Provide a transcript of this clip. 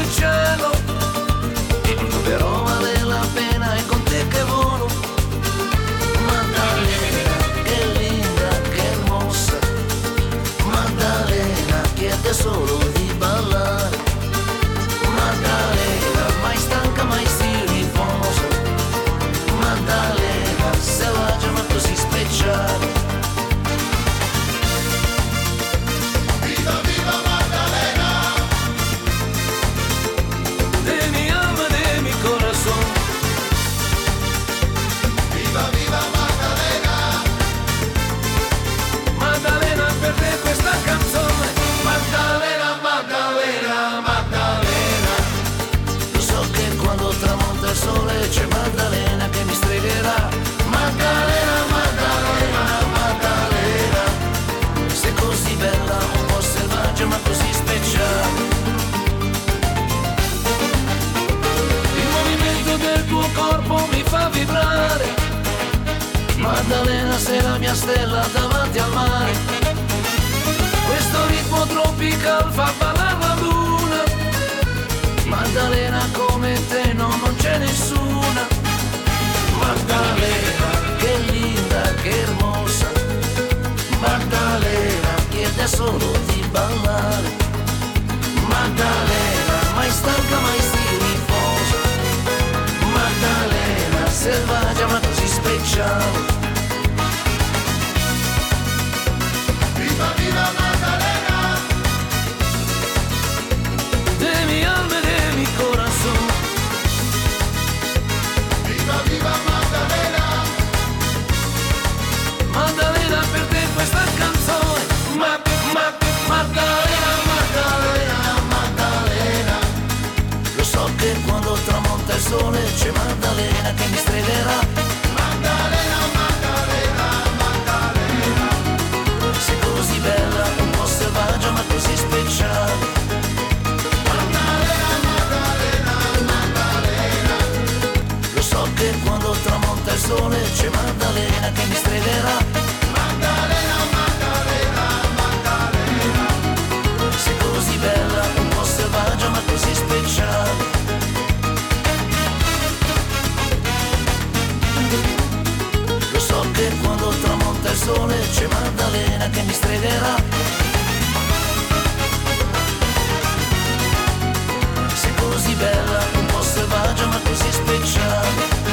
il cielo, però vale la pena, è con te che volo. Maddalena, che linda, che hermosa, Maddalena chiede solo di ballare. Maddalena, mai stanca, mai si riposa, Maddalena, selvaggia ma così speciale. Viva, viva Maddalena! De mi alma, de mi corazón. Viva, viva Maddalena! Maddalena, per te questa canzone. Maddalena, Maddalena, Maddalena. Lo so che quando tramonta il sole c'è Maddalena che mi stregherà. Maddalena, Maddalena, Maddalena. Sei così bella, un po' selvaggia ma così speciale. Il movimento del tuo corpo mi fa vibrare. Maddalena, sei la mia stella davanti al mare. Questo ritmo tropical fa ballare la luna. Maddalena, come te non c'è nessuna. Maddalena, che linda, che hermosa, Maddalena chiede solo di ballare. Maddalena, mai stanca, mai si riposa, Maddalena, selvaggia ma così speciale. Viva, viva Maddalena! De mi alma, de mi corazón. Viva, viva Maddalena! Maddalena, per te questa canzone. Maddalena, Maddalena, Maddalena. Lo so che quando tramonta il sole c'è Maddalena che mi stregherà. Maddalena, Maddalena, Maddalena! Sei così bella, un po' selvaggia ma così speciale. Maddalena, Maddalena, Maddalena! Lo so che quando tramonta il sole c'è Maddalena che mi stregherà. Maddalena, Maddalena, Maddalena! Sei così bella, un po' selvaggia ma così speciale. Lo so che quando tramonta il sole c'è Maddalena che mi stregherà. Sei così bella, un po' selvaggia ma così speciale.